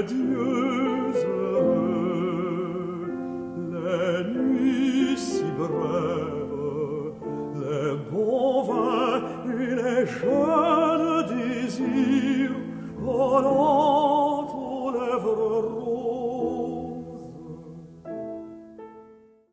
dieux heureux, les nuits si brèves, les bons vins et les jeunes désirs, oh